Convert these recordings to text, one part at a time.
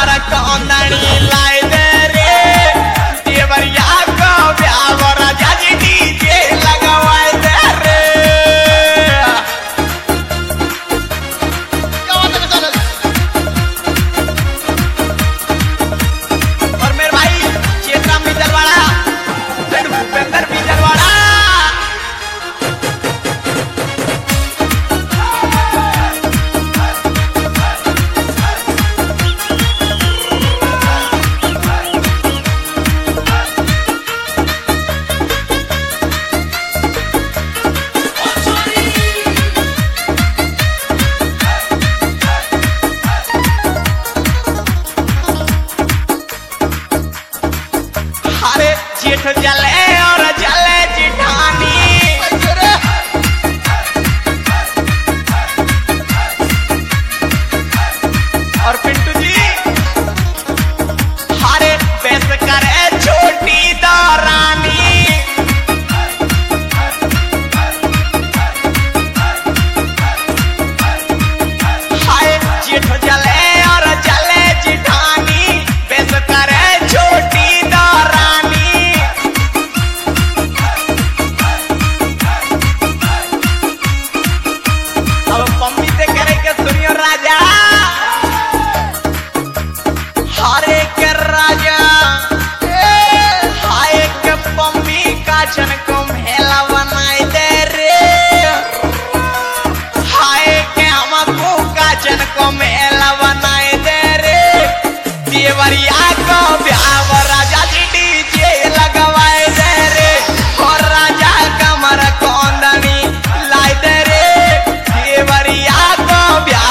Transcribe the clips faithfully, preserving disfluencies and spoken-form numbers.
कमर कौंदड़ी लाई दे रे देवरिया को ब्याह राजा जी डीजे लगवाए दे रे। और मेरे भाई चेतराम बिजरवाड़ा फिर भूपेंद्र बिजरवाड़ा जेठ जले और जले जिठानी और पिंटू जी हारे बेस करे छोटी दौरानी हाय जेठ जले और जले जिठानी बेस करे छोटी दौरानी। राजा हरे के राजा हाय के पम्मी काचन को मेला बनाई दे रे हाय के हमको काचन को मेला बनाई दे रे देवरिया को ब्याह राजा जी डीजे लगवाए दे रे और राजा कमर कौंदनी लाई दे रे देवरिया को ब्याह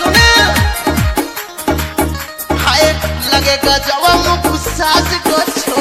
लगेगा जब हम सास को